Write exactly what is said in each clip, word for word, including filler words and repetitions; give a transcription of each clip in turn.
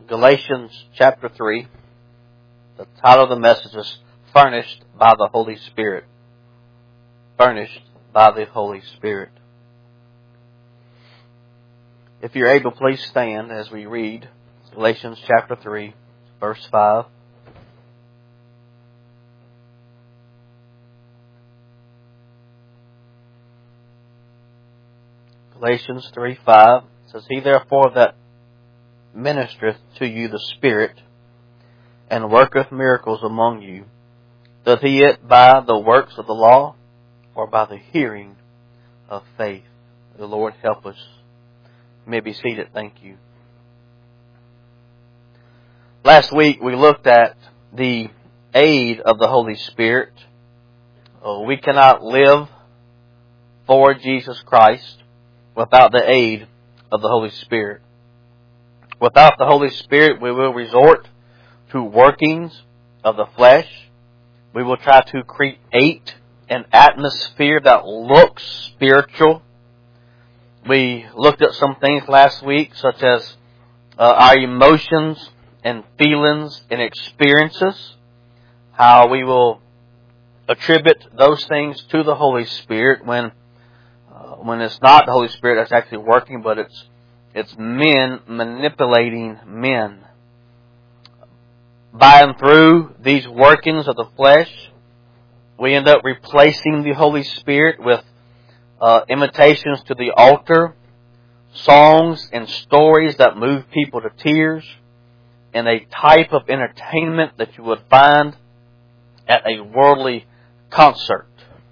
Galatians chapter three. The title of the message is Furnished by the Holy Spirit. Furnished by the Holy Spirit. If you're able, please stand as we read Galatians chapter three, verse five. Galatians three five says, He therefore that ministereth to you the Spirit, and worketh miracles among you, doth he it by the works of the law, or by the hearing of faith? The Lord help us. You may be seated. Thank you. Last week we looked at the aid of the Holy Spirit. Oh, we cannot live for Jesus Christ without the aid of the Holy Spirit. Without the Holy Spirit, we will resort to workings of the flesh. We will try to create an atmosphere that looks spiritual. We looked at some things last week, such as uh, our emotions and feelings and experiences, how we will attribute those things to the Holy Spirit when uh, when it's not the Holy Spirit that's actually working, but it's it's men manipulating men. By and through these workings of the flesh, we end up replacing the Holy Spirit with uh, imitations to the altar, songs and stories that move people to tears, and a type of entertainment that you would find at a worldly concert.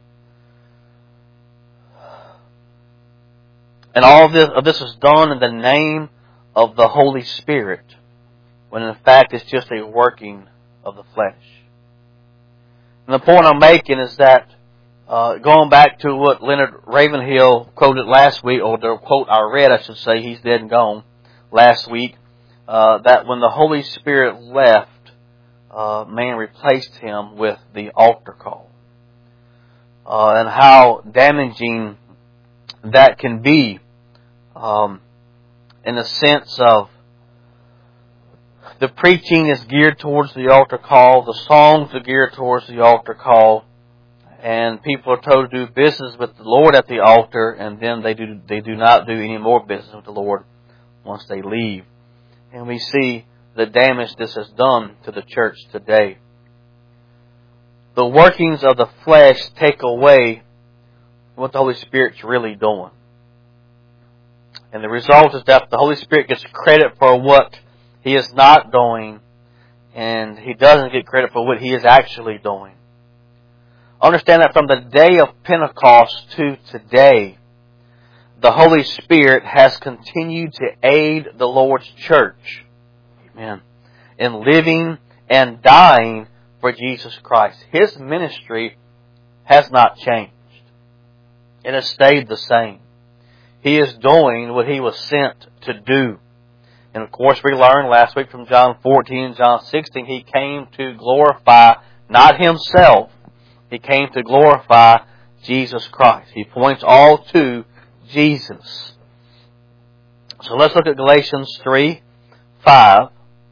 And all of this, of this is done in the name of the Holy Spirit, when in fact it's just a working of the flesh. And the point I'm making is that, uh, going back to what Leonard Ravenhill quoted last week, or the quote I read, I should say, he's dead and gone, last week, uh, that when the Holy Spirit left, uh, man replaced him with the altar call. Uh, and how damaging that can be, um, in the sense of the preaching is geared towards the altar call, the songs are geared towards the altar call, and people are told to do business with the Lord at the altar, and then they do they do not do any more business with the Lord once they leave. And we see the damage this has done to the church today. The workings of the flesh take away what the Holy Spirit's really doing. And the result is that the Holy Spirit gets credit for what He is not doing, and He doesn't get credit for what He is actually doing. Understand that from the day of Pentecost to today, the Holy Spirit has continued to aid the Lord's church. Amen. In living and dying for Jesus Christ. His ministry has not changed. It has stayed the same. He is doing what He was sent to do. And of course we learned last week from John fourteen and John sixteen, He came to glorify not Himself. He came to glorify Jesus Christ. He points all to Jesus. So let's look at Galatians three five.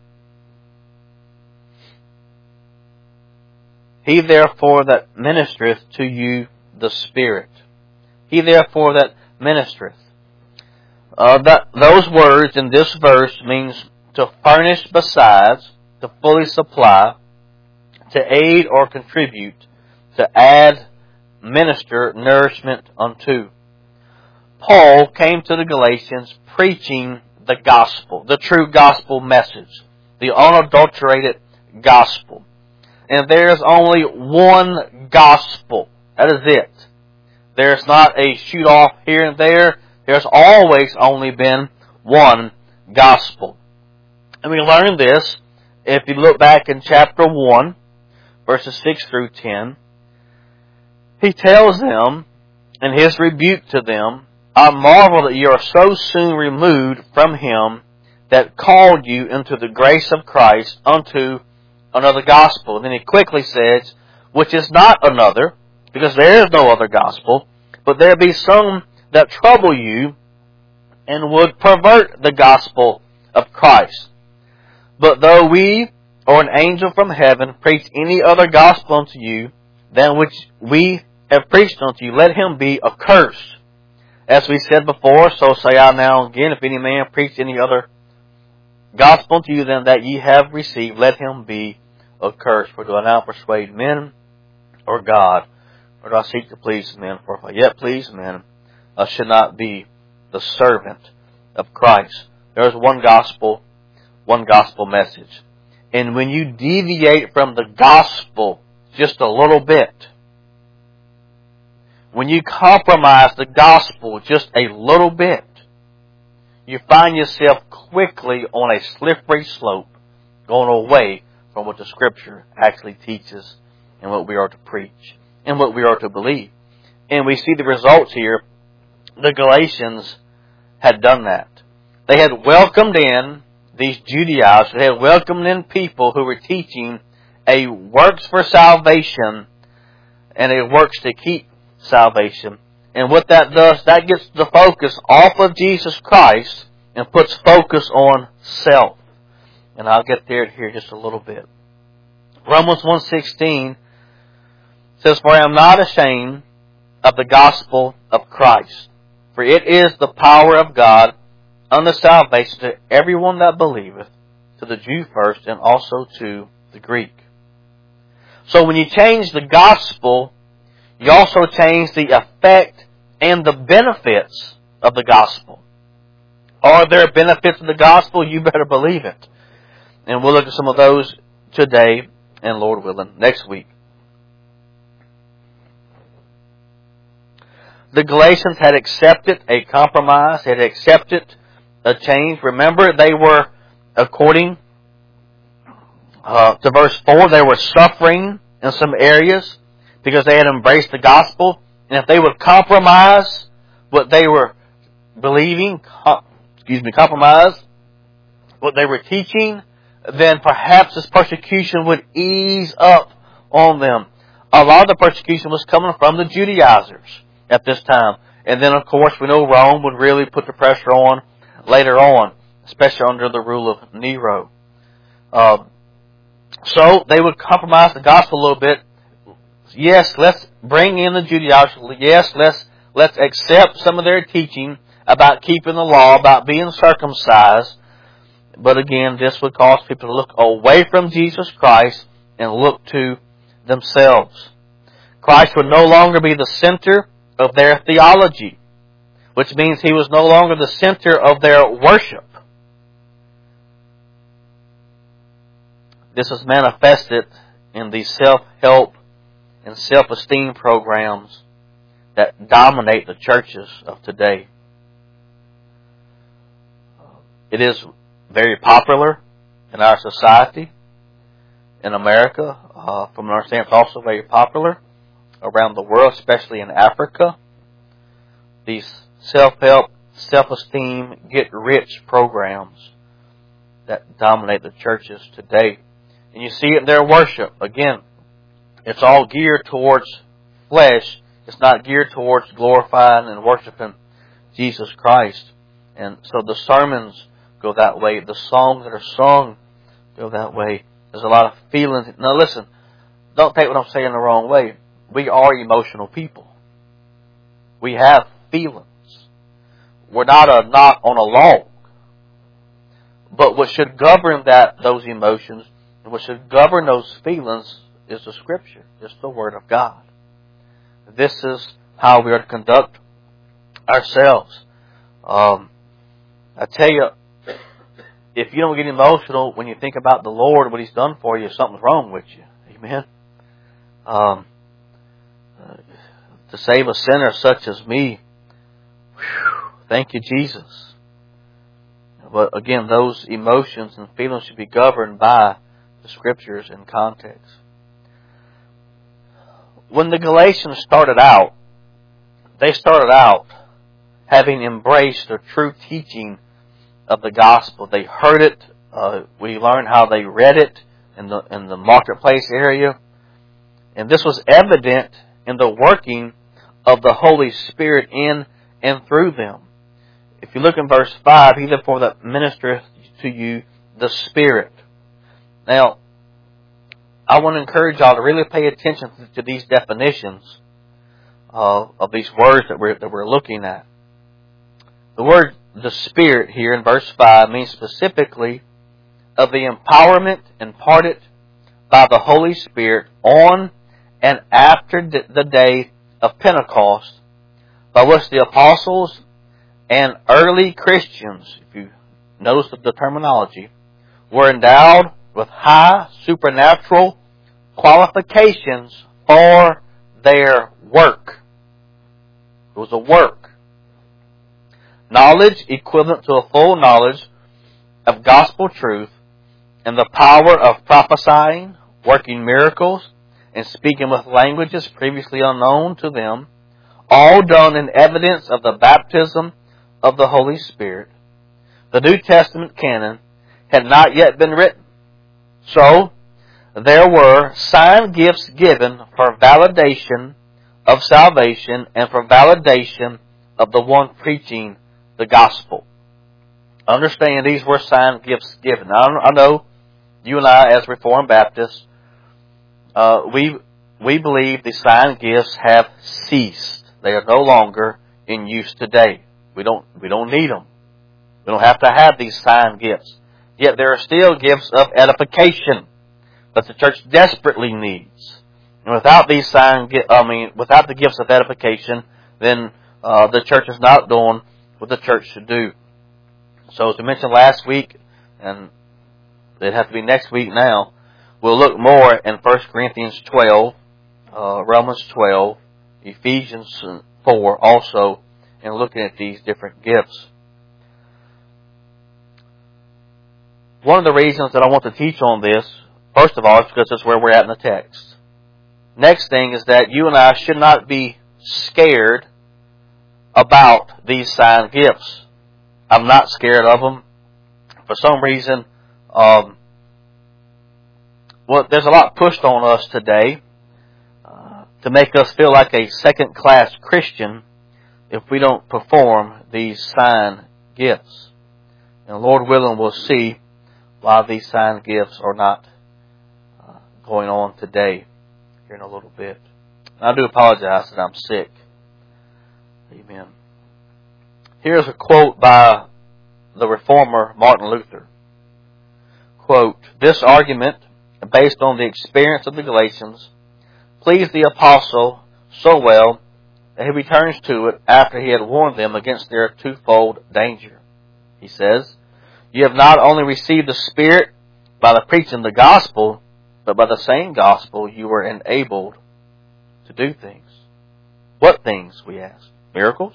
He therefore that ministereth to you the Spirit. He therefore that ministereth. Uh, that, those words in this verse means to furnish besides, to fully supply, to aid or contribute, to add, minister, nourishment unto. Paul came to the Galatians preaching the gospel, the true gospel message, the unadulterated gospel. And there's only one gospel. That is it. There's not a shoot off here and there. There's always only been one gospel. And we learn this if you look back in chapter one, verses six through ten. He tells them in His rebuke to them, I marvel that you are so soon removed from Him that called you into the grace of Christ unto another gospel. And then he quickly says, which is not another, because there is no other gospel, but there be some that trouble you and would pervert the gospel of Christ. But though we or an angel from heaven preach any other gospel unto you than which we have preached unto you, let him be accursed. As we said before, so say I now again, if any man preach any other gospel unto you than that ye have received, let him be accursed. For do I now persuade men or God? Or do I seek to please men? For if I yet please men, I should not be the servant of Christ. There is one gospel, one gospel message. And when you deviate from the gospel just a little bit, when you compromise the gospel just a little bit, you find yourself quickly on a slippery slope, going away from what the Scripture actually teaches and what we are to preach and what we are to believe. And we see the results here. The Galatians had done that. They had welcomed in these Judaizers. They had welcomed in people who were teaching a works for salvation and a works to keep salvation. And what that does, that gets the focus off of Jesus Christ and puts focus on self. And I'll get there here just a little bit. Romans one sixteen says, For I am not ashamed of the gospel of Christ, for it is the power of God unto salvation to everyone that believeth, to the Jew first, and also to the Greek. So when you change the gospel, you also change the effect and the benefits of the gospel. Are there benefits of the gospel? You better believe it. And we'll look at some of those today, and Lord willing, next week. The Galatians had accepted a compromise, had accepted a change. Remember, they were, according uh, to verse four, they were suffering in some areas because they had embraced the gospel. And if they would compromise what they were believing, com- excuse me, compromise what they were teaching, then perhaps this persecution would ease up on them. A lot of the persecution was coming from the Judaizers at this time. And then, of course, we know Rome would really put the pressure on later on, especially under the rule of Nero. Uh, so they would compromise the gospel a little bit. Yes, let's bring in the Judaizers. Yes, let's let's accept some of their teaching about keeping the law, about being circumcised. But again, this would cause people to look away from Jesus Christ and look to themselves. Christ would no longer be the center of their theology, which means He was no longer the center of their worship. This is manifested in these self-help and self-esteem programs that dominate the churches of today. It is very popular in our society, in America. Uh, from our understanding, it's also very popular around the world, especially in Africa. These self-help, self-esteem, get-rich programs that dominate the churches today. And you see it in their worship. Again, it's all geared towards flesh. It's not geared towards glorifying and worshiping Jesus Christ. And so the sermons go that way. The songs that are sung go that way. There's a lot of feelings. Now listen, don't take what I'm saying the wrong way. We are emotional people. We have feelings. We're not a knot on a log. But what should govern that those emotions and what should govern those feelings is the Scripture. It's the Word of God. This is how we are to conduct ourselves. Um, I tell you, if you don't get emotional when you think about the Lord and what He's done for you, something's wrong with you. Amen. Um, uh, to save a sinner such as me, whew, thank you, Jesus. But again, those emotions and feelings should be governed by the Scriptures in context. When the Galatians started out, they started out having embraced the true teaching of the gospel. They heard it. Uh, we learned how they read it in the in the marketplace area. And this was evident in the working of the Holy Spirit in and through them. If you look in verse five, He therefore that ministereth to you the Spirit. Now, I want to encourage y'all to really pay attention to these definitions uh, of these words that we're, that we're looking at. The word the Spirit here in verse five means specifically of the empowerment imparted by the Holy Spirit on and after the day of Pentecost, by which the apostles and early Christians, if you notice the terminology, were endowed with high supernatural qualifications for their work. It was a work. Knowledge equivalent to a full knowledge of gospel truth and the power of prophesying, working miracles, and speaking with languages previously unknown to them, all done in evidence of the baptism of the Holy Spirit. The New Testament canon had not yet been written. So, there were sign gifts given for validation of salvation and for validation of the one preaching the gospel. Understand, these were sign gifts given. Now, I know you and I, as Reformed Baptists, uh, we we believe the sign gifts have ceased. They are no longer in use today. We don't we don't need them. We don't have to have these sign gifts. Yet there are still gifts of edification that the church desperately needs. And without these sign, I mean, without the gifts of edification, then uh, the church is not doing what the church should do. So, as we mentioned last week, and it'd have to be next week now, we'll look more in First Corinthians twelve, uh, Romans twelve, Ephesians four, also, and looking at these different gifts. One of the reasons that I want to teach on this, first of all, is because it's where we're at in the text. Next thing is that you and I should not be scared about these sign gifts. I'm not scared of them. For some reason, um, well, there's a lot pushed on us today uh, to make us feel like a second-class Christian if we don't perform these sign gifts. And Lord willing, we'll see why these sign gifts are not uh, going on today here in a little bit. And I do apologize that I'm sick. Amen. Here's a quote by the reformer Martin Luther. Quote, "This argument, based on the experience of the Galatians, pleased the apostle so well that he returns to it after he had warned them against their twofold danger. He says, 'You have not only received the Spirit by the preaching of the gospel, but by the same gospel you were enabled to do things.' What things, we ask? Miracles?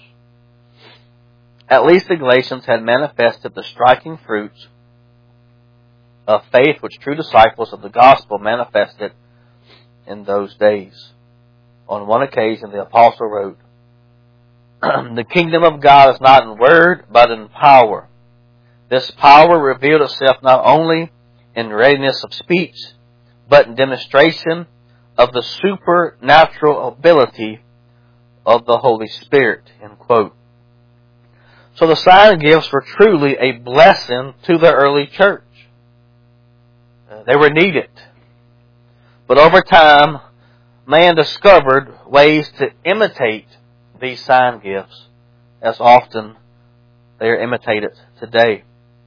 At least the Galatians had manifested the striking fruits of faith which true disciples of the gospel manifested in those days. On one occasion, the apostle wrote, 'The kingdom of God is not in word, but in power. This power revealed itself not only in readiness of speech, but in demonstration of the supernatural ability of the Holy Spirit.'" End quote. So the sign gifts were truly a blessing to the early church. Uh, they were needed. But over time, man discovered ways to imitate these sign gifts, as often they are imitated today.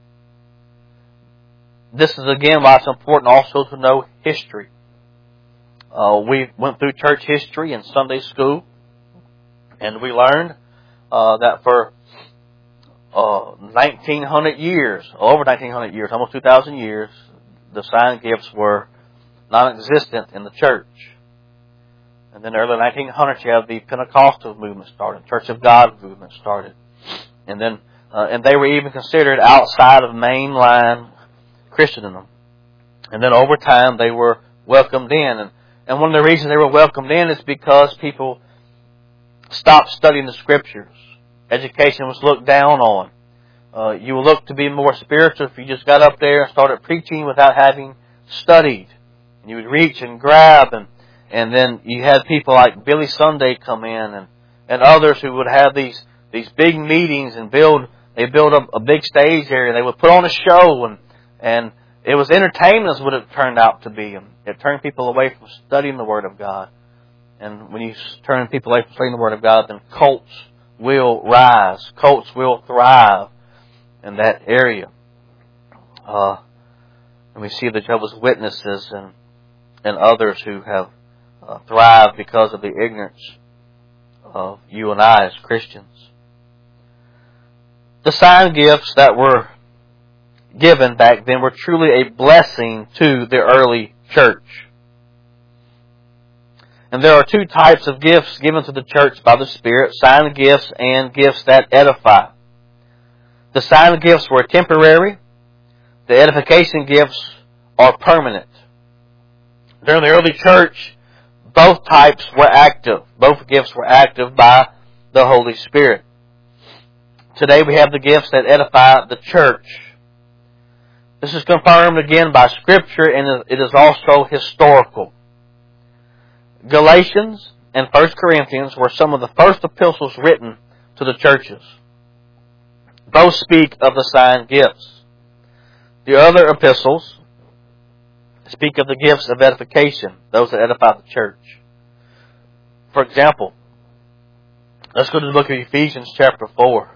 This is again why it's important also to know history. Uh, we went through church history in Sunday school, and we learned uh, that for uh, nineteen hundred years, over nineteen hundred years, almost two thousand years, the sign gifts were non-existent in the church. And then early nineteen hundreds, you have the Pentecostal movement started, Church of God movement started, and then uh, and they were even considered outside of mainline Christendom. And then over time, they were welcomed in, and and one of the reasons they were welcomed in is because people stopped studying the Scriptures. Education was looked down on. Uh, you were looked to be more spiritual if you just got up there and started preaching without having studied. And you would reach and grab, and and then you had people like Billy Sunday come in, and, and others who would have these these big meetings and build. They build up a big stage area. They would put on a show, and and It was entertainment is what it turned out to be. And it turned people away from studying the Word of God. And when you turn people away from studying the Word of God, then cults will rise. Cults will thrive in that area. Uh, and we see the Jehovah's Witnesses and, and others who have uh, thrived because of the ignorance of you and I as Christians. The sign gifts that were given back then were truly a blessing to the early church. And there are two types of gifts given to the church by the Spirit, sign gifts and gifts that edify. The sign gifts were temporary. The edification gifts are permanent. During the early church, both types were active. Both gifts were active by the Holy Spirit. Today we have the gifts that edify the church. This is confirmed again by Scripture, and it is also historical. Galatians and First Corinthians were some of the first epistles written to the churches. Both speak of the sign gifts. The other epistles speak of the gifts of edification, those that edify the church. For example, let's go to the book of Ephesians chapter four.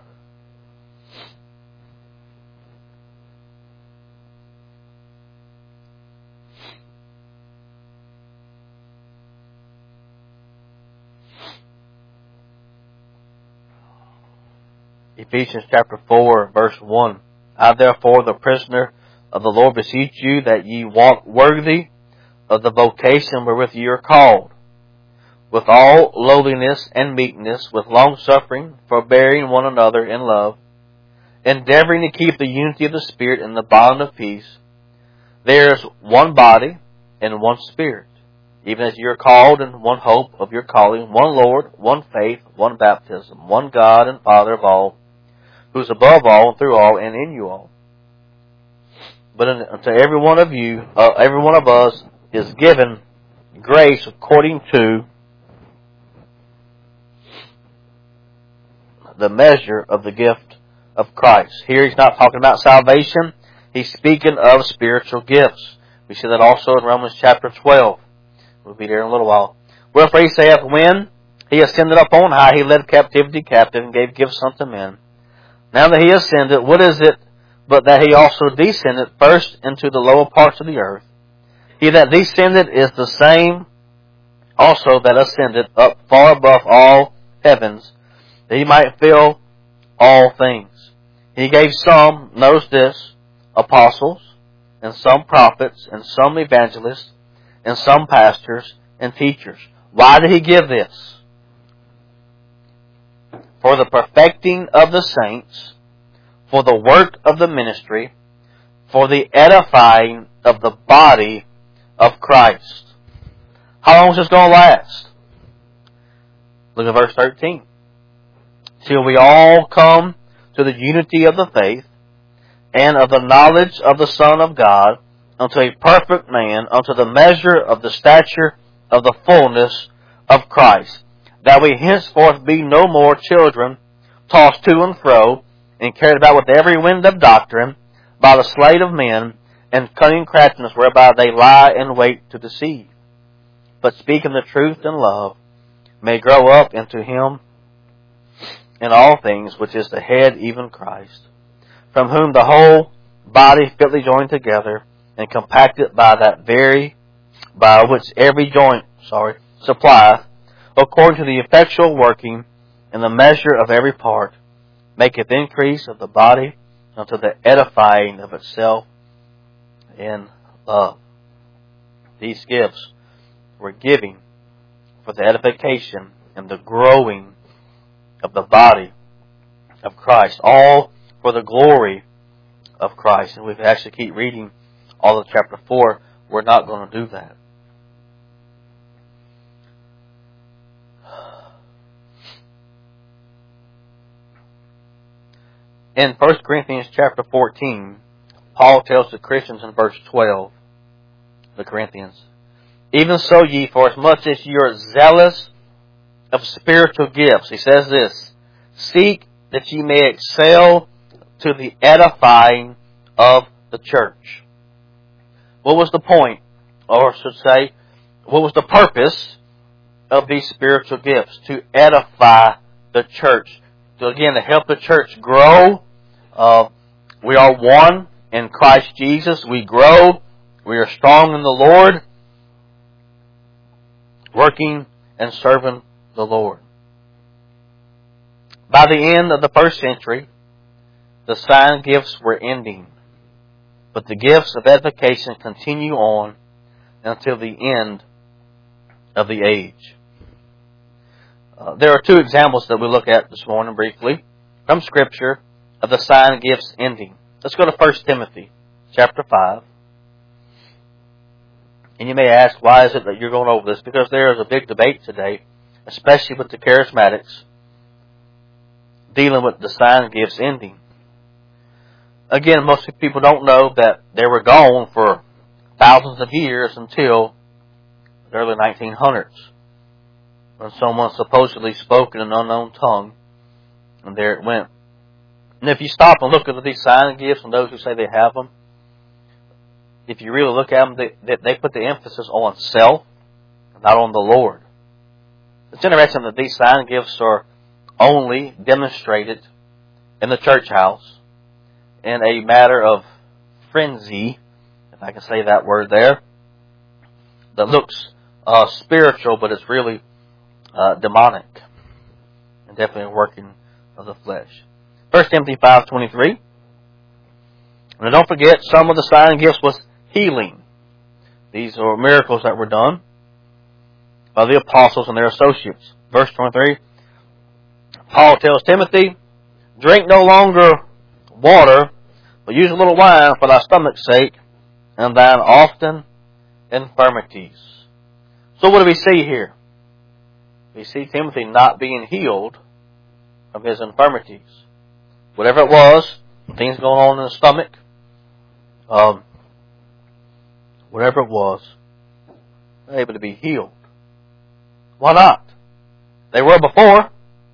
Ephesians chapter four, verse one. I therefore, the prisoner of the Lord, beseech you that ye walk worthy of the vocation wherewith ye are called, with all lowliness and meekness, with longsuffering, forbearing one another in love, endeavoring to keep the unity of the Spirit in the bond of peace. There is one body and one Spirit, even as ye are called in one hope of your calling, one Lord, one faith, one baptism, one God and Father of all, who is above all, and through all, and in you all. But unto every one of you, uh, every one of us, is given grace according to the measure of the gift of Christ. Here he's not talking about salvation. He's speaking of spiritual gifts. We see that also in Romans chapter twelve. We'll be there in a little while. Wherefore he saith, when he ascended up on high, he led captivity captive, and gave gifts unto men. Now that he ascended, what is it but that he also descended first into the lower parts of the earth? He that descended is the same also that ascended up far above all heavens, that he might fill all things. He gave some, notice this, apostles, and some prophets, and some evangelists, and some pastors and teachers. Why did he give this? For the perfecting of the saints, for the work of the ministry, for the edifying of the body of Christ. How long is this going to last? Look at verse thirteen. Till we all come to the unity of the faith and of the knowledge of the Son of God, unto a perfect man, unto the measure of the stature of the fullness of Christ, that we henceforth be no more children, tossed to and fro, and carried about with every wind of doctrine, by the sleight of men, and cunning craftiness whereby they lie in wait to deceive. But speaking the truth in love, may grow up into him in all things, which is the head, even Christ, from whom the whole body fitly joined together, and compacted by that very, by which every joint, sorry, supplieth, according to the effectual working in the measure of every part, maketh increase of the body unto the edifying of itself in love. These gifts were giving for the edification and the growing of the body of Christ, all for the glory of Christ. And we can actually keep reading all of chapter four. We're not going to do that. In First Corinthians chapter fourteen, Paul tells the Christians in verse twelve, the Corinthians, even so ye, for as much as ye are zealous of spiritual gifts, he says this, seek that ye may excel to the edifying of the church. what was the point, or I should say, what was the purpose of these spiritual gifts? To edify the church. To, again, to help the church grow. Uh, we are one in Christ Jesus. We grow. We are strong in the Lord. Working and serving the Lord. By the end of the first century, the sign gifts were ending. But the gifts of edification continue on until the end of the age. Uh, there are two examples that we look at this morning briefly from Scripture of the sign gifts ending. Let's go to First Timothy chapter five. And you may ask, why is it that you're going over this? Because there is a big debate today, especially with the charismatics, dealing with the sign gifts ending. Again, most people don't know that they were gone for thousands of years until the early nineteen hundreds, when someone supposedly spoke in an unknown tongue, and there it went. And if you stop and look at these sign gifts and those who say they have them, if you really look at them, they, they put the emphasis on self, not on the Lord. It's interesting that these sign gifts are only demonstrated in the church house in a matter of frenzy, if I can say that word there, that looks uh, spiritual, but it's really uh, demonic and definitely a working of the flesh. First Timothy five twenty-three. And don't forget, some of the sign gifts was healing. These are miracles that were done by the apostles and their associates. Verse twenty-three. Paul tells Timothy, drink no longer water, but use a little wine for thy stomach's sake, and thine often infirmities. So what do we see here? We see Timothy not being healed of his infirmities. Whatever it was, things going on in the stomach, um, whatever it was, they're able to be healed. Why not? They were before.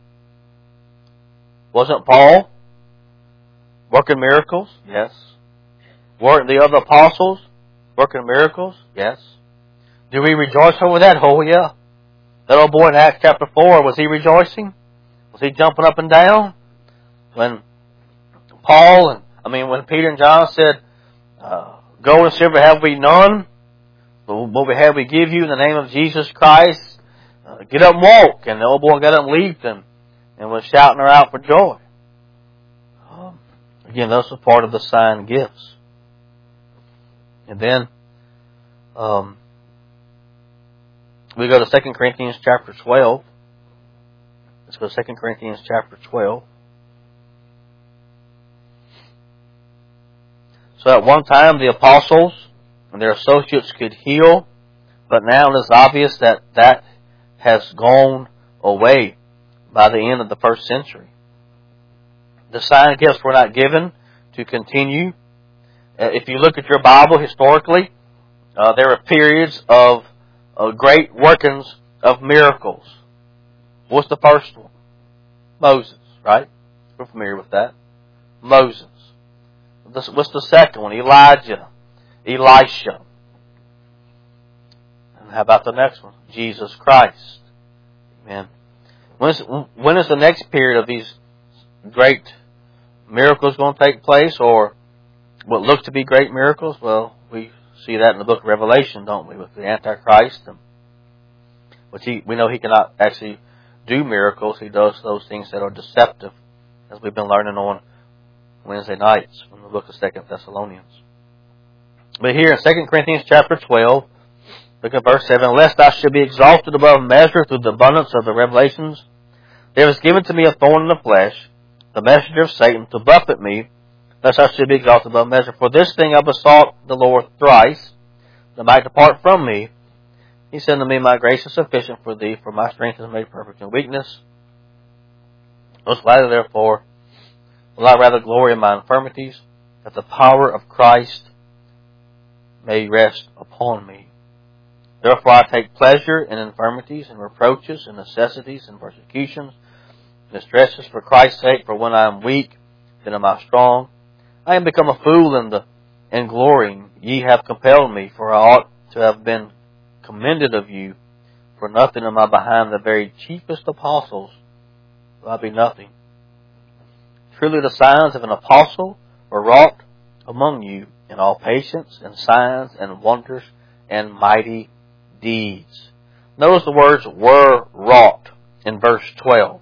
Wasn't Paul working miracles? Yes. Weren't the other apostles working miracles? Yes. Do we rejoice over that? Oh, yeah. That old boy in Acts chapter four, was he rejoicing? Was he jumping up and down? When Paul, and I mean, when Peter and John said, uh, gold and silver have we none, but what we have we give you in the name of Jesus Christ. Uh, get up and walk. And the old boy got up and leaped and, and was shouting her out for joy. Um, again, those are part of the sign gifts. And then um, we go to Second Corinthians chapter twelve. Let's go to Second Corinthians chapter twelve. So at one time the apostles and their associates could heal, but now it is obvious that that has gone away by the end of the first century. The sign gifts were not given to continue. Uh, if you look at your Bible historically, uh, there are periods of uh, great workings of miracles. What's the first one? Moses, right? We're familiar with that. Moses. What's the second one? Elijah. Elisha. And how about the next one? Jesus Christ. Amen. When is, when is the next period of these great miracles going to take place, or what looks to be great miracles? Well, we see that in the book of Revelation, don't we, with the Antichrist, and which he, we know he cannot actually do miracles. He does those things that are deceptive, as we've been learning on Wednesday nights from the book of Second Thessalonians. But here in Second Corinthians chapter twelve, look at verse seven. Lest I should be exalted above measure through the abundance of the revelations, there was given to me a thorn in the flesh, the messenger of Satan, to buffet me, lest I should be exalted above measure. For this thing I besought the Lord thrice, that might depart from me. He said to me, my grace is sufficient for thee, for my strength is made perfect in weakness. Most gladly, therefore, will I rather glory in my infirmities, that the power of Christ may rest upon me. Therefore I take pleasure in infirmities and reproaches and necessities and persecutions, distresses for Christ's sake, for when I am weak, then am I strong. I am become a fool and the and glorying ye have compelled me, for I ought to have been commended of you. For nothing am I behind the very chiefest apostles, will I be nothing. Truly the signs of an apostle were wrought among you in all patience and signs and wonders and mighty deeds. Notice the words were wrought in verse twelve.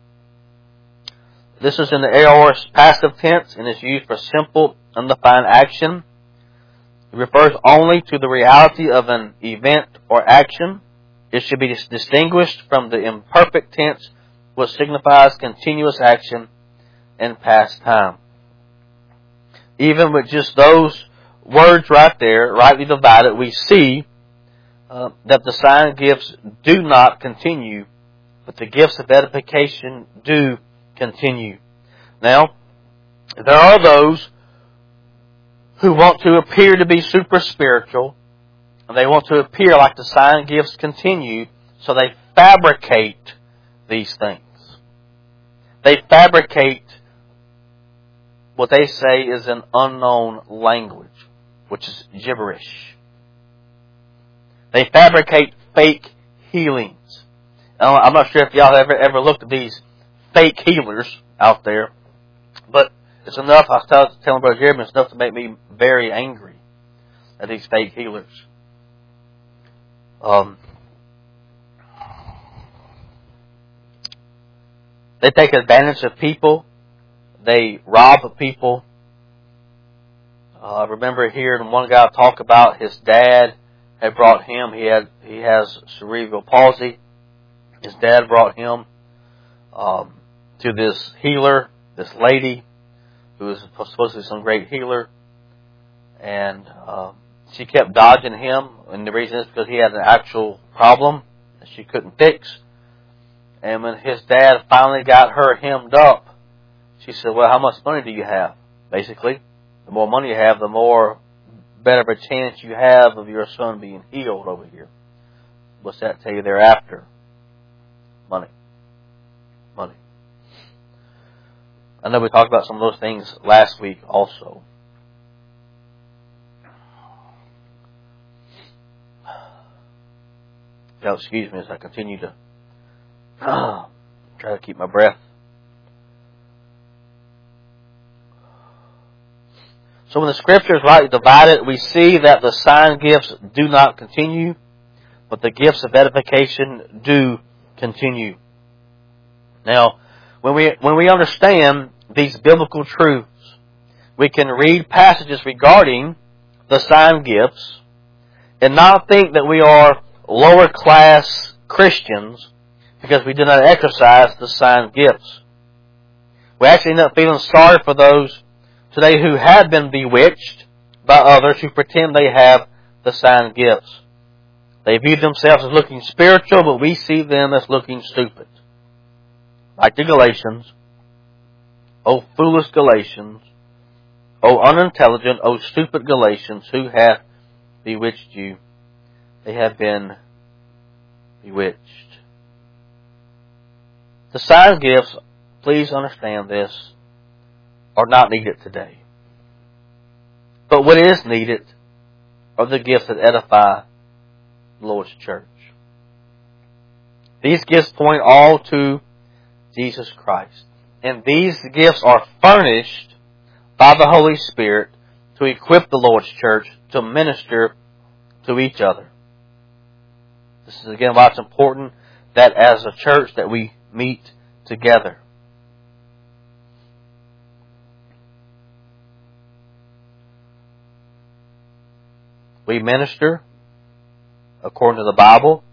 This is in the aorist passive tense and is used for simple, undefined action. It refers only to the reality of an event or action. It should be distinguished from the imperfect tense, which signifies continuous action in past time. Even with just those words right there, rightly divided, we see uh, that the sign gifts do not continue, but the gifts of edification do continue. Now, there are those who want to appear to be super spiritual, and they want to appear like the sign gifts continue, so they fabricate these things. They fabricate what they say is an unknown language, which is gibberish. They fabricate fake healings. I'm not sure if y'all ever ever looked at these fake healers out there, but it's enough. I was telling Brother Jeremy, it's enough to make me very angry at these fake healers. Um, they take advantage of people. They rob people. Uh, I remember hearing one guy talk about his dad had brought him. He had he has cerebral palsy. His dad brought him um, to this healer, this lady who was supposed to be some great healer, and uh, she kept dodging him. And the reason is because he had an actual problem that she couldn't fix. And when his dad finally got her hemmed up, she said, "Well, how much money do you have?" Basically, the more money you have, the more better of a chance you have of your son being healed over here. What's that tell you thereafter? Money. Money. I know we talked about some of those things last week also. Y'all excuse me as I continue to uh, try to keep my breath. So when the Scripture is rightly divided, we see that the sign gifts do not continue, but the gifts of edification do continue. Now, when we when we understand these biblical truths, we can read passages regarding the sign gifts and not think that we are lower class Christians because we do not exercise the sign gifts. We actually end up feeling sorry for those today who have been bewitched by others who pretend they have the sign gifts. They view themselves as looking spiritual, but we see them as looking stupid. Like the Galatians. O foolish Galatians, O unintelligent, O stupid Galatians, who hath bewitched you? They have been bewitched. The sign gifts, please understand this, are not needed today. But what is needed are the gifts that edify the Lord's church. These gifts point all to Jesus Christ. And these gifts are furnished by the Holy Spirit to equip the Lord's church to minister to each other. This is again why it's important that as a church that we meet together. We minister according to the Bible.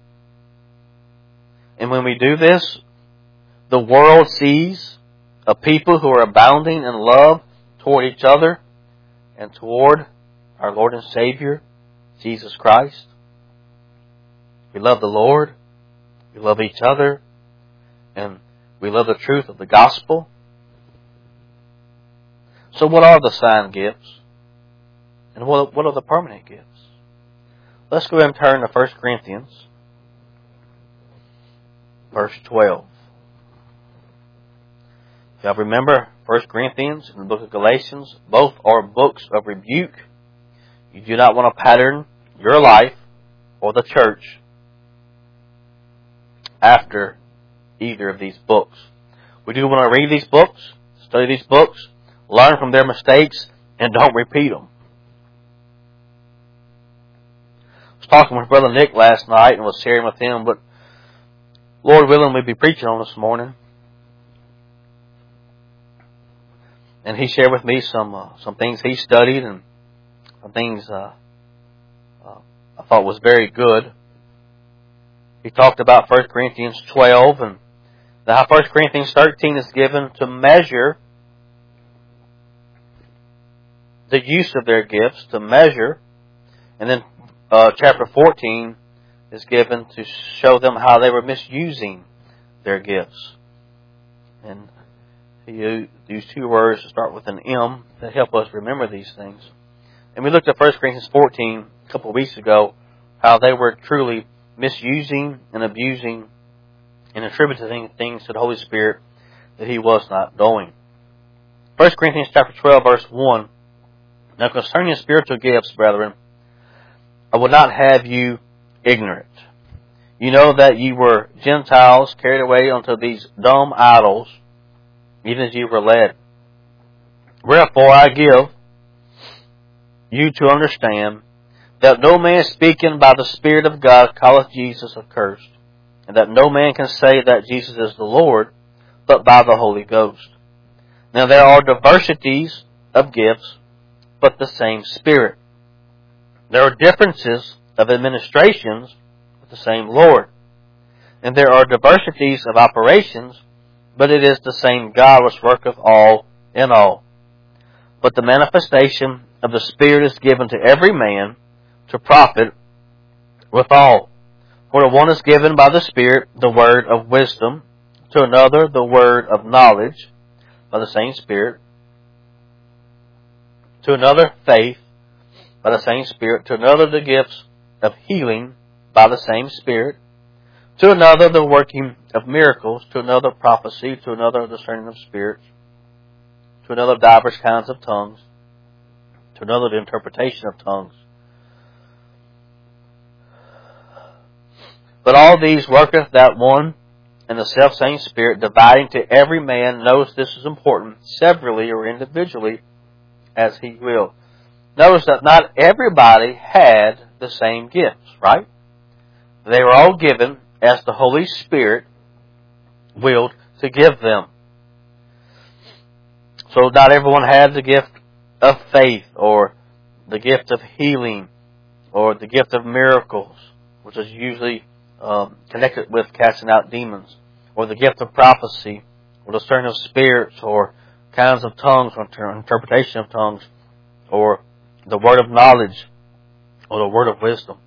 And when we do this, the world sees a people who are abounding in love toward each other and toward our Lord and Savior, Jesus Christ. We love the Lord. We love each other. And we love the truth of the gospel. So what are the sign gifts? And what what are the permanent gifts? Let's go ahead and turn to First Corinthians, verse twelve. Y'all remember First Corinthians and the book of Galatians. Both are books of rebuke. You do not want to pattern your life or the church after either of these books. We do want to read these books, study these books, learn from their mistakes, and don't repeat them. I was talking with Brother Nick last night and was sharing with him what Lord willing we'd be preaching on this morning. And he shared with me some uh, some things he studied and some things uh, uh, I thought was very good. He talked about First Corinthians twelve and how First Corinthians thirteen is given to measure the use of their gifts, to measure. And then uh, chapter fourteen is given to show them how they were misusing their gifts. And he used two words to start with an M to help us remember these things. And we looked at First Corinthians fourteen a couple of weeks ago, how they were truly misusing and abusing and attributing things to the Holy Spirit that He was not doing. First Corinthians chapter twelve, verse one. Now concerning spiritual gifts, brethren, I would not have you ignorant. You know that ye were Gentiles carried away unto these dumb idols, even as ye were led. Wherefore I give you to understand that no man speaking by the Spirit of God calleth Jesus accursed, and that no man can say that Jesus is the Lord, but by the Holy Ghost. Now there are diversities of gifts, but the same Spirit. There are differences of administrations, but the same Lord. And there are diversities of operations, but it is the same God which worketh all in all. But the manifestation of the Spirit is given to every man to profit withal. For to one is given by the Spirit the word of wisdom, to another the word of knowledge by the same Spirit, to another faith by the same Spirit, to another the gifts of healing by the same Spirit, to another the working of miracles, to another prophecy, to another discerning of spirits, to another divers kinds of tongues, to another the interpretation of tongues. But all these worketh that one and the selfsame Spirit, dividing to every man, notice this is important, severally or individually, as he will. Notice that not everybody had the same gifts, right? They were all given as the Holy Spirit willed to give them. So not everyone had the gift of faith, or the gift of healing, or the gift of miracles, which is usually um, connected with casting out demons, or the gift of prophecy, or discerning of spirits, or kinds of tongues, or interpretation of tongues, or the word of knowledge, or the word of wisdom.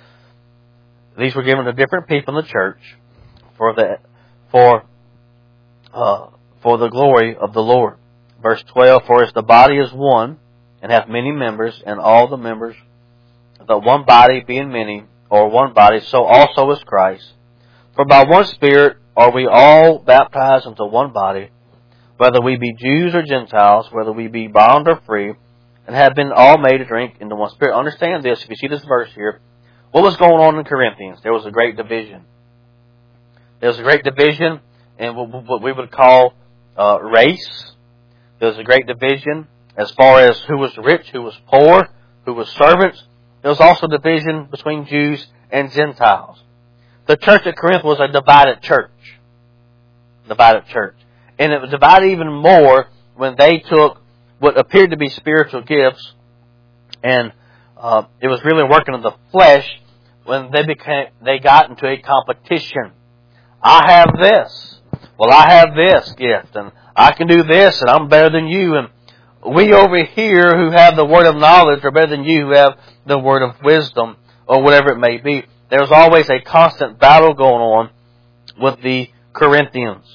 These were given to different people in the church for the for uh, for the glory of the Lord. Verse twelve, for as the body is one, and hath many members, and all the members, the one body being many, or one body, so also is Christ. For by one Spirit are we all baptized into one body, whether we be Jews or Gentiles, whether we be bond or free, and have been all made to drink into one Spirit. Understand this, if you see this verse here, what was going on in Corinthians? There was a great division. There was a great division in what we would call uh, race. There was a great division as far as who was rich, who was poor, who was servants. There was also division between Jews and Gentiles. The church at Corinth was a divided church. Divided church. And it was divided even more when they took what appeared to be spiritual gifts, and uh, it was really working in the flesh when they became they got into a competition. I have this. Well, I have this gift, and I can do this, and I'm better than you. And we over here who have the word of knowledge are better than you who have the word of wisdom, or whatever it may be. There's always a constant battle going on with the Corinthians.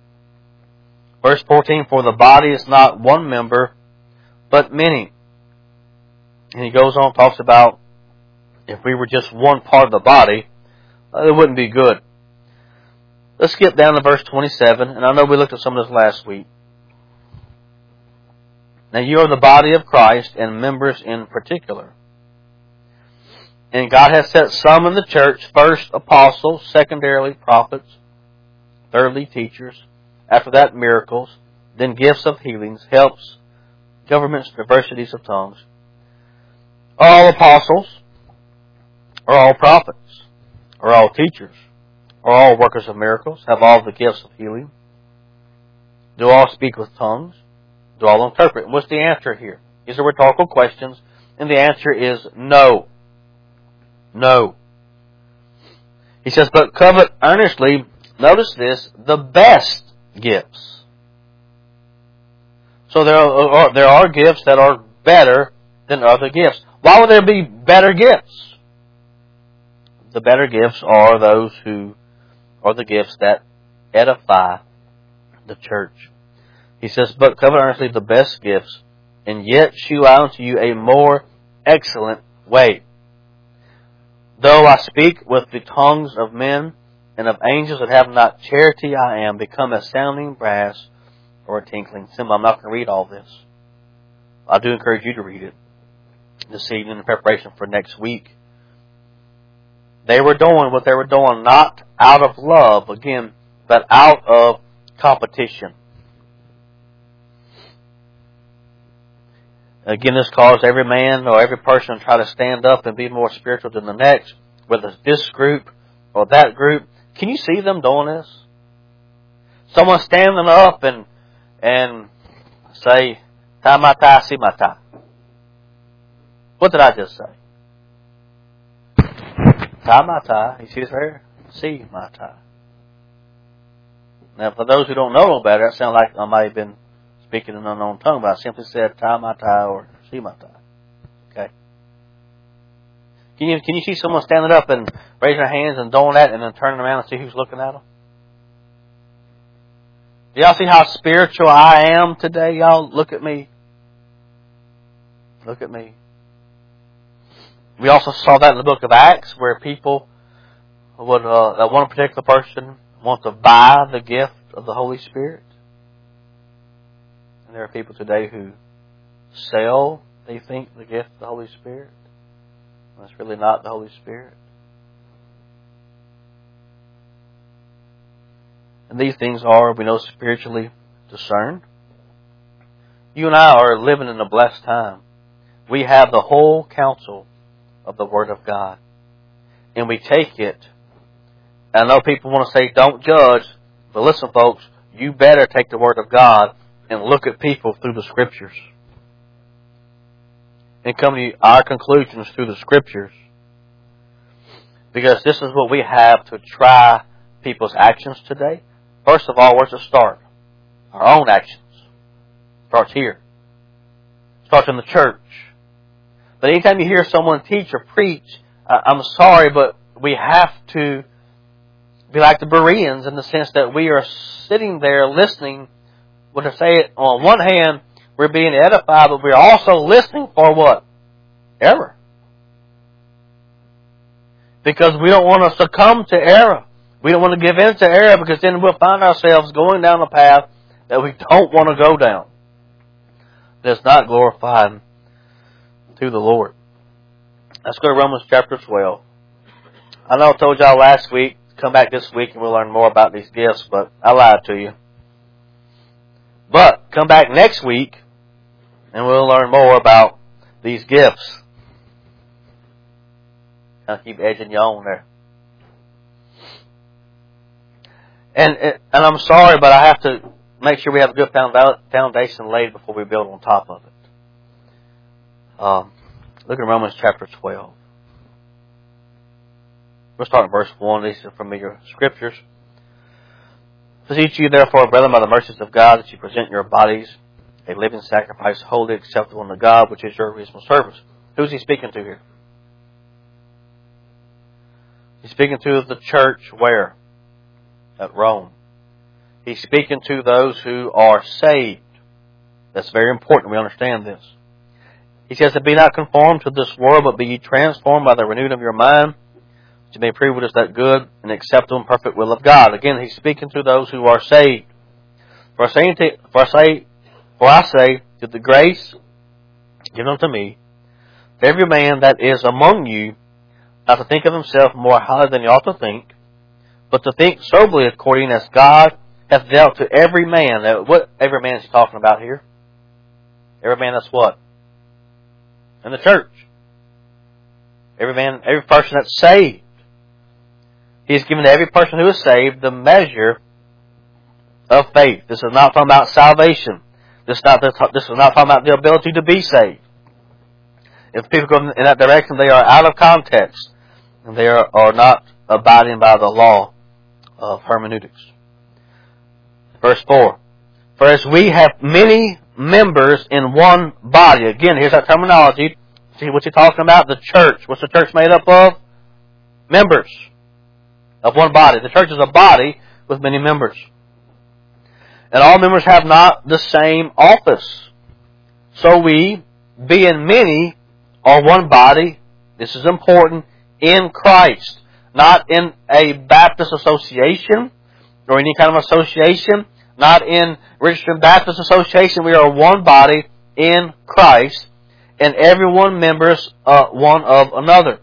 Verse fourteen, for the body is not one member, but many. And he goes on and talks about if we were just one part of the body, it wouldn't be good. Let's skip down to verse twenty-seven. And I know we looked at some of this last week. Now you are the body of Christ and members in particular. And God has set some in the church, first apostles, secondarily prophets, thirdly teachers, after that miracles, then gifts of healings, helps, governments, diversities of tongues. Are all apostles? Are all prophets? Are all teachers? Are all workers of miracles? Have all the gifts of healing? Do all speak with tongues? Do all interpret? And what's the answer here? These are rhetorical questions, and the answer is no. No. He says, but covet earnestly, notice this, the best gifts. So there are, there are gifts that are better than other gifts. Why would there be better gifts? The better gifts are those who are the gifts that edify the church. He says, but covet earnestly the best gifts, and yet shew I unto you a more excellent way. Though I speak with the tongues of men and of angels and have not charity, I am become a sounding brass or a tinkling cymbal. I'm not going to read all this. I do encourage you to read it this evening in preparation for next week. They were doing what they were doing not out of love, again, but out of competition. Again, this caused every man or every person to try to stand up and be more spiritual than the next, whether it's this group or that group. Can you see them doing this? Someone standing up and and say, "Ta mata, si mata." What did I just say? Ta mata. You see this right here? Si mata. Now, for those who don't know no better, that sounds like I might have been speaking in an unknown tongue, but I simply said ta mata or si mata. Okay. Can you can you see someone standing up and raising their hands and doing that, and then turning around and see who's looking at them? Do y'all see how spiritual I am today? Y'all look at me. Look at me. We also saw that in the book of Acts, where people would uh, that one particular person want to buy the gift of the Holy Spirit. And there are people today who sell, they think, the gift of the Holy Spirit. That's really not the Holy Spirit. And these things are, we know, spiritually discerned. You and I are living in a blessed time. We have the whole counsel of the Word of God. And we take it. I know people want to say, don't judge. But listen, folks, you better take the Word of God and look at people through the Scriptures. And come to our conclusions through the Scriptures. Because this is what we have to try people's actions today. First of all, where's it start? Our own actions. Starts here. Starts in the church. But anytime you hear someone teach or preach, I'm sorry, but we have to be like the Bereans in the sense that we are sitting there listening. When I say it, on one hand, we're being edified, but we're also listening for what? Error. Because we don't want to succumb to error. We don't want to give in to error, because then we'll find ourselves going down a path that we don't want to go down. That's not glorifying to the Lord. Let's go to Romans chapter twelve. I know I told y'all last week, come back this week and we'll learn more about these gifts, but I lied to you. But come back next week and we'll learn more about these gifts. I'll keep edging you on there. And and I'm sorry, but I have to make sure we have a good foundation laid before we build on top of it. Um, look at Romans chapter twelve. We'll start in verse one. These are familiar scriptures. Beseech you, therefore, brethren, by the mercies of God, that you present your bodies a living sacrifice, holy, acceptable unto God, which is your reasonable service. Who's he speaking to here? He's speaking to the church where? At Rome. He's speaking to those who are saved. That's very important. We understand this. He says, be not conformed to this world, but be ye transformed by the renewing of your mind, that you may prove what is that good and acceptable and perfect will of God. Again, he's speaking to those who are saved. For I say, for I say, for I say to to the grace given unto me, every man that is among you, not to think of himself more highly than he ought to think, but to think soberly according as God hath dealt to every man. Now, what every man is he talking about here? Every man that's what? In the church. Every man, every person that's saved. He's given to every person who is saved the measure of faith. This is not talking about salvation. This is not, this is not talking about the ability to be saved. If people go in that direction, they are out of context. And they are, are not abiding by the law of hermeneutics. Verse four. For as we have many members in one body. Again, here's that terminology. See what you're talking about? The church. What's the church made up of? Members of one body. The church is a body with many members. And all members have not the same office. So we, being many, are one body. This is important. In Christ. Not in a Baptist association or any kind of association. Not in Richmond Baptist Association. We are one body in Christ. And everyone members uh, one of another.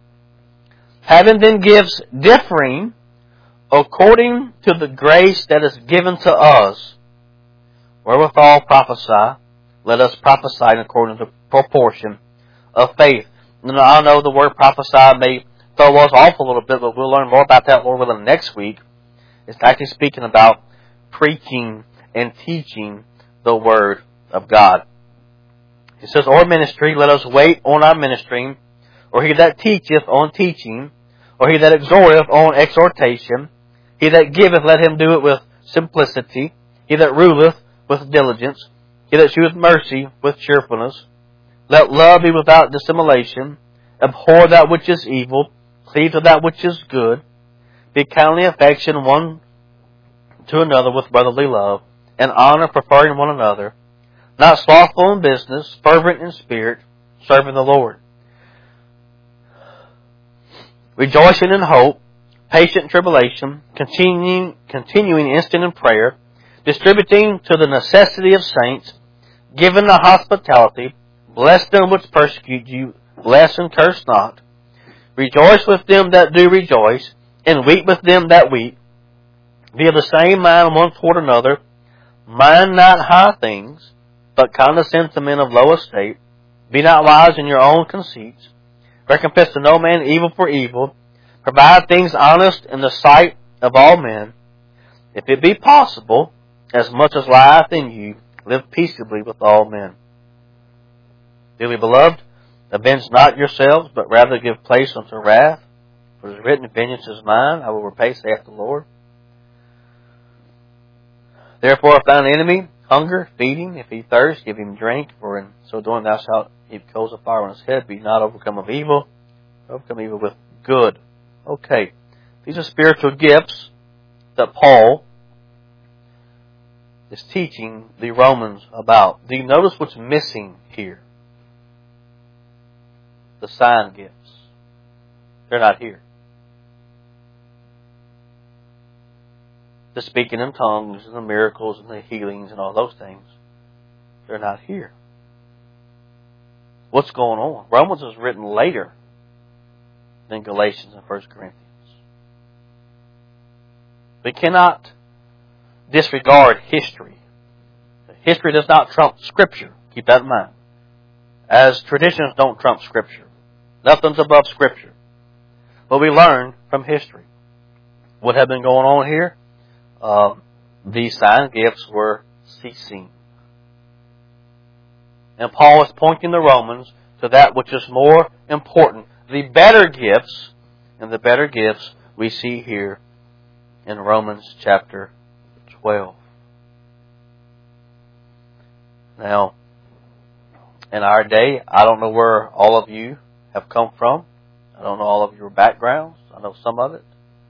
Having then gifts differing according to the grace that is given to us, wherewithal prophesy, let us prophesy according to the proportion of faith. Now, I know the word prophesy may throw us off a little bit, but we'll learn more about that, Lord willing, next week. It's actually speaking about preaching and teaching the Word of God. It says, or ministry, let us wait on our ministering, or he that teacheth on teaching, or he that exhorteth on exhortation, he that giveth, let him do it with simplicity, he that ruleth with diligence, he that sheweth mercy with cheerfulness. Let love be without dissimulation, abhor that which is evil, cleave to that which is good, be kindly affection one to another with brotherly love, and honor, preferring one another, not slothful in business, fervent in spirit, serving the Lord. Rejoicing in hope, patient in tribulation, continuing, continuing instant in prayer, distributing to the necessity of saints, giving the hospitality, bless them which persecute you, bless and curse not. Rejoice with them that do rejoice, and weep with them that weep. Be of the same mind one toward another. Mind not high things, but condescend to men of low estate. Be not wise in your own conceits. Recompense to no man evil for evil. Provide things honest in the sight of all men. If it be possible, as much as lieth in you, live peaceably with all men. Dearly beloved, avenge not yourselves, but rather give place unto wrath. For it is written, vengeance is mine, I will repay, saith the Lord. Therefore, if thine enemy hunger, feed him. If he thirst, give him drink. For in so doing thou shalt heap coals of fire on his head. Be not overcome of evil, overcome evil with good. Okay, these are spiritual gifts that Paul is teaching the Romans about. Do you notice what's missing here? The sign gifts. They're not here. The speaking in tongues and the miracles and the healings and all those things, they're not here. What's going on? Romans was written later than Galatians and First Corinthians. We cannot disregard history. History does not trump Scripture. Keep that in mind. As traditions don't trump Scripture. Nothing's above Scripture. But we learn from history. What had been going on here? Uh, these sign gifts were ceasing. And Paul is pointing the Romans to that which is more important. The better gifts, and the better gifts we see here in Romans chapter twelve. Now, in our day, I don't know where all of you have come from. I don't know all of your backgrounds. I know some of it.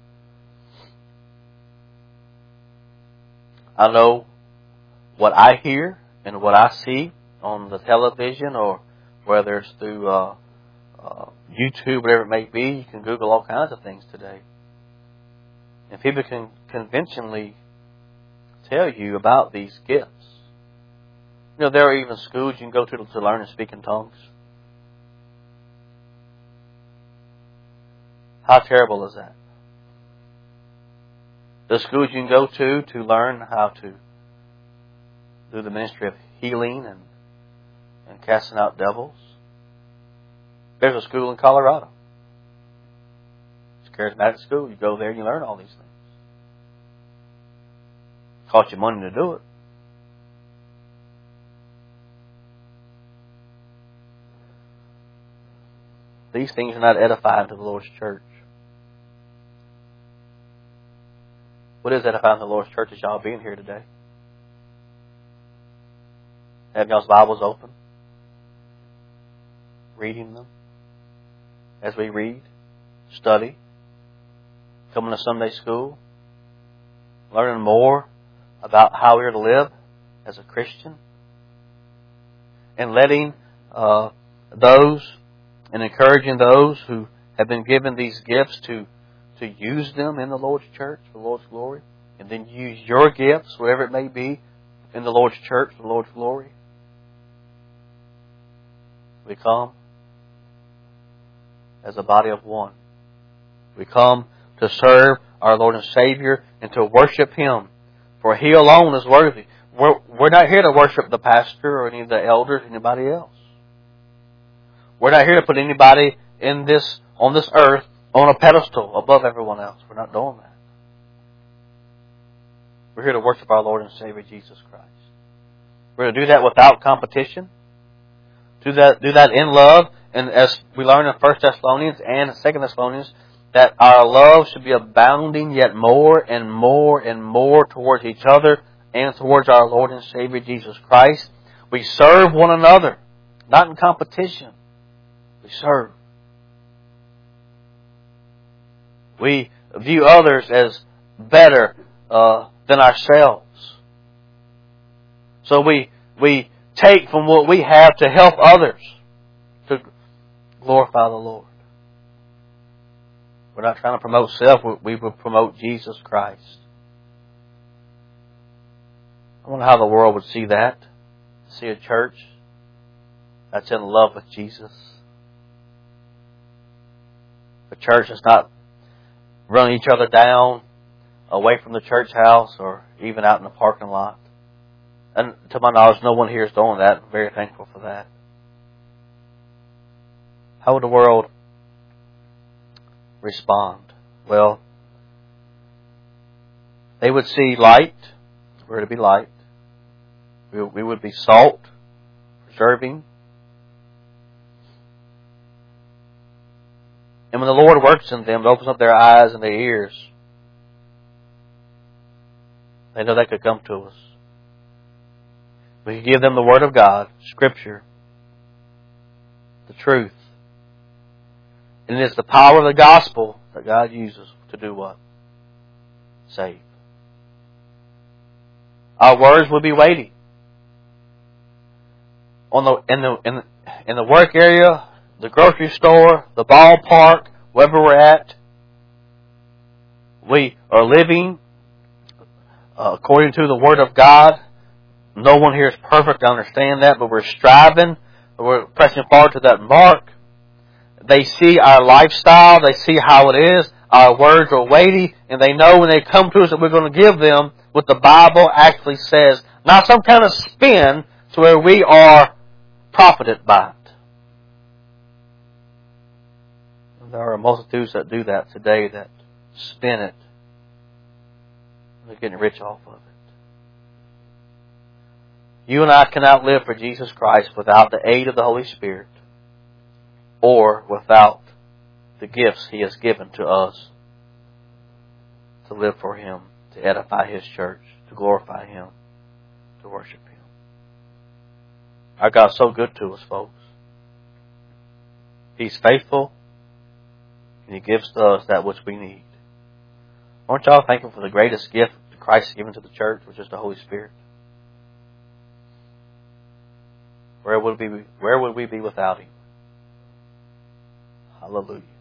I know what I hear and what I see on the television, or whether it's through uh, uh, YouTube, whatever it may be. You can Google all kinds of things today. And people can conventionally tell you about these gifts. You know, there are even schools you can go to to learn and speak in tongues. How terrible is that? The schools you can go to to learn how to do the ministry of healing and, and casting out devils. There's a school in Colorado. It's a charismatic school. You go there and you learn all these things. It costs you money to do it. These things are not edifying to the Lord's church. What is edifying to the Lord's church is y'all being here today. Having y'all's Bibles open. Reading them. As we read, study, coming to Sunday school, learning more about how we're to live as a Christian, and letting uh, those and encouraging those who have been given these gifts to, to use them in the Lord's church for the Lord's glory, and then use your gifts, whatever it may be, in the Lord's church for the Lord's glory. We come as a body of one. We come to serve our Lord and Savior and to worship Him, for He alone is worthy. We're, we're not here to worship the pastor or any of the elders or anybody else. We're not here to put anybody in this on this earth on a pedestal above everyone else. We're not doing that. We're here to worship our Lord and Savior Jesus Christ. We're going to do that without competition. Do that, do that in love. And as we learn in First Thessalonians and Second Thessalonians, that our love should be abounding yet more and more and more towards each other and towards our Lord and Savior Jesus Christ. We serve one another, not in competition. We serve. We view others as better uh, than ourselves. So we we take from what we have to help others to glorify the Lord. We're not trying to promote self. We will promote Jesus Christ. I wonder how the world would see that. See a church that's in love with Jesus. A church that's not running each other down away from the church house or even out in the parking lot. And to my knowledge, no one here is doing that. I'm very thankful for that. How would the world respond? Well, they would see light. We're to be light. We, we would be salt, preserving. And when the Lord works in them, it opens up their eyes and their ears. They know they could come to us. We can give them the Word of God, Scripture, the truth. And it is the power of the gospel that God uses to do what? Save. Our words will be weighty. On the in the in the, in the work area, the grocery store, the ballpark, wherever we're at, we are living uh, according to the Word of God. No one here is perfect to understand that, but we're striving, we're pressing forward to that mark. They see our lifestyle, they see how it is, our words are weighty, and they know when they come to us that we're going to give them what the Bible actually says. Not some kind of spin to where we are profited by it. There are multitudes that do that today, that spin it. They're getting rich off of it. You and I cannot live for Jesus Christ without the aid of the Holy Spirit or without the gifts He has given to us to live for Him, to edify His church, to glorify Him, to worship Him. Our God's so good to us, folks. He's faithful, and He gives to us that which we need. Aren't y'all thankful for the greatest gift Christ has given to the church, which is the Holy Spirit? Where would we be, where would we be without Him? Hallelujah.